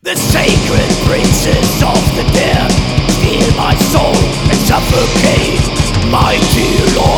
The sacred princes of the dead steal my soul and suffocate, mighty Lord.